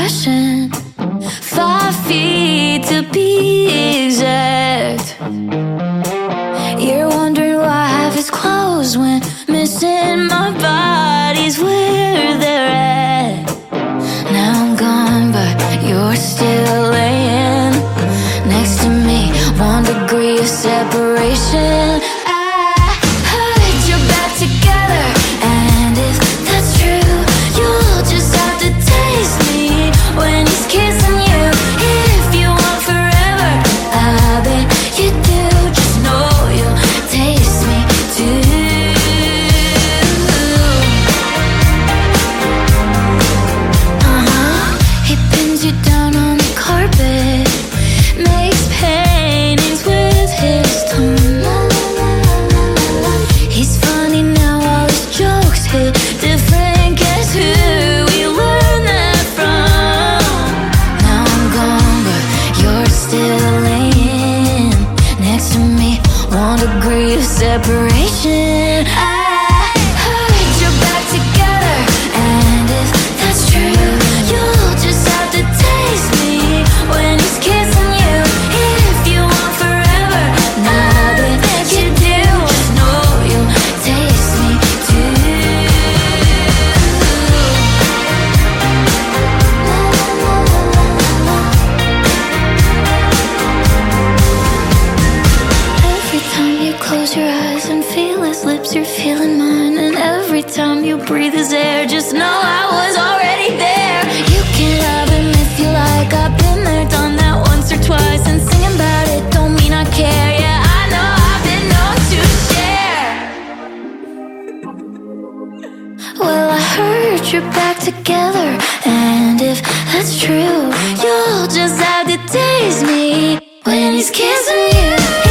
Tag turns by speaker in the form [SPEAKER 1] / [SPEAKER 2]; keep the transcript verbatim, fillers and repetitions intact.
[SPEAKER 1] impression. Five feet to be exact. You're wondering why half is closed when missing my body's where they're at. Now I'm gone, but you're still laying next to me. One degree of separation. I heard you're back together, and if that's true, you'll just have to taste me when he's kissing you. If you want forever, I bet you do. Just know you'll taste me too. Uh-huh. He pins you down on the carpet, makes paintings with his tongue. He's funny now, all his jokes hit different. Guess who we learned that from? Now I'm gone, but you're still laying next to me. One degree of separation. I heard you're back together, and if that's true, you'll just have to taste me when he's kissing you. If you want forever, I bet you do. Just know you'll taste me too. Every time you close your eyes and feel his lips, you're feeling mine. And every time you breathe his air, just know I was already there. You can have him if you like. I've been there, done that once or twice. And singing about it don't mean I care. Yeah, I know I've been known to share. Well, I heard you're back together, and if that's true, you'll just have to taste me when he's kissing you.